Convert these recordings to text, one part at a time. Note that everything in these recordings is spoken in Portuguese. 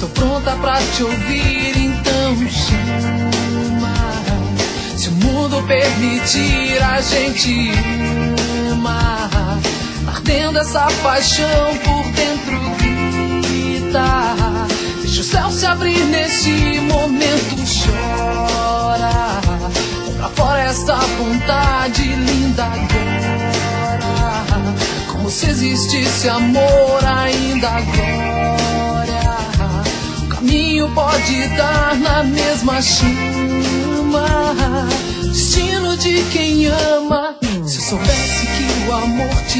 Estou pronta pra te ouvir, então chama. Se o mundo permitir, a gente ama. Ardendo essa paixão por dentro grita. Deixa o céu se abrir nesse momento, chora. Põe pra fora esta vontade linda agora. Como se existisse amor ainda agora. O caminho pode dar na mesma chama. Destino de quem ama. Se eu soubesse que o amor te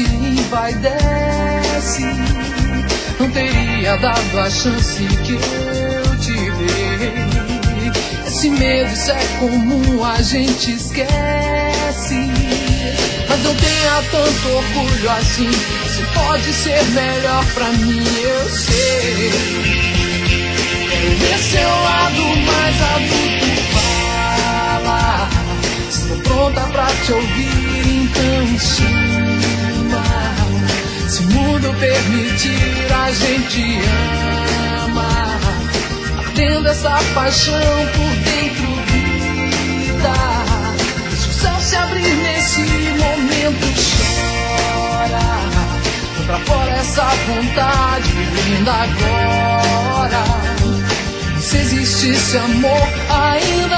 envaidece, não teria dado a chance que eu te dei. Esse medo, isso é comum, a gente esquece. Mas não tenha tanto orgulho assim. Você pode ser melhor pra mim, eu sei. Quero ver seu lado mais adulto, fala. Estou pronta pra te ouvir, então chama. Se o mundo permitir, a gente ama. Ardendo essa paixão por dentro grita. Deixa o céu se abrir nesse momento, chora. Põe pra fora essa vontade linda agora. Se existisse amor ainda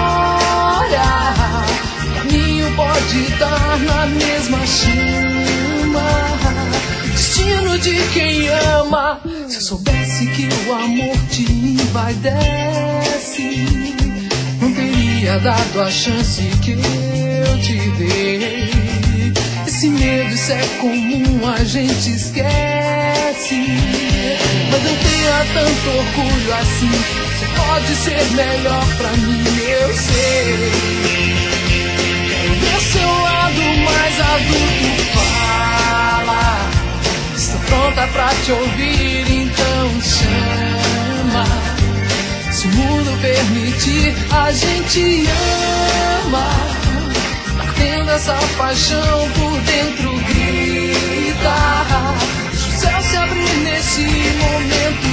agora, o caminho pode dar na mesma chama. Destino de quem ama. Se eu soubesse que o amor te envaidece, não teria dado a chance que eu te dei. Esse medo, isso é comum, a gente esquece. Mas não tenha tanto orgulho assim. Você pode ser melhor pra mim, eu sei. Quero ver seu lado mais adulto, fala. Estou pronta pra te ouvir, então chama. Se o mundo permitir, a gente ama. Tendo essa paixão por dentro grita. Deixa o céu se abrir nesse momento,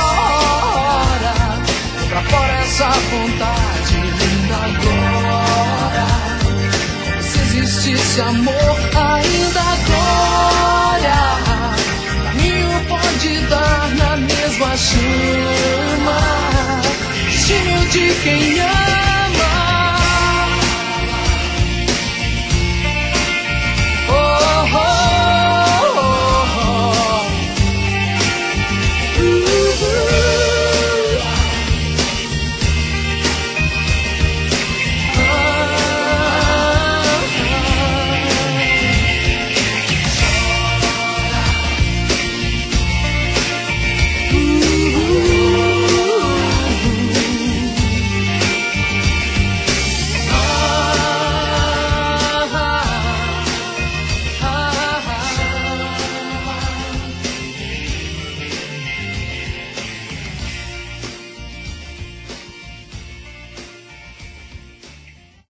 chora. Põe pra fora essa vontade linda agora. Como se existisse amor ainda agora. O caminho pode dar na mesma chama. Destino de quem ama.